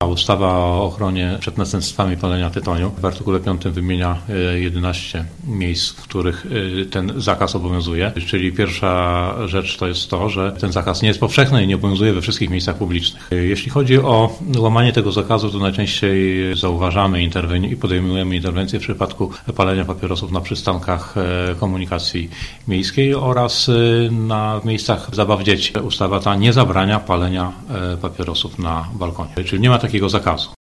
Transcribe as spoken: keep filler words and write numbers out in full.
Ustawa o ochronie przed następstwami palenia tytoniu w artykule piątym wymienia jedenaście miejsc, w których ten zakaz obowiązuje. Czyli pierwsza rzecz to jest to, że ten zakaz nie jest powszechny i nie obowiązuje we wszystkich miejscach publicznych. Jeśli chodzi o łamanie tego zakazu, to najczęściej zauważamy interwen- i podejmujemy interwencje w przypadku palenia papierosów na przystankach komunikacji miejskiej oraz na miejscach zabaw dzieci. Ustawa ta nie zabrania palenia papierosów na balkonie, czyli nie ma takiego zakazu.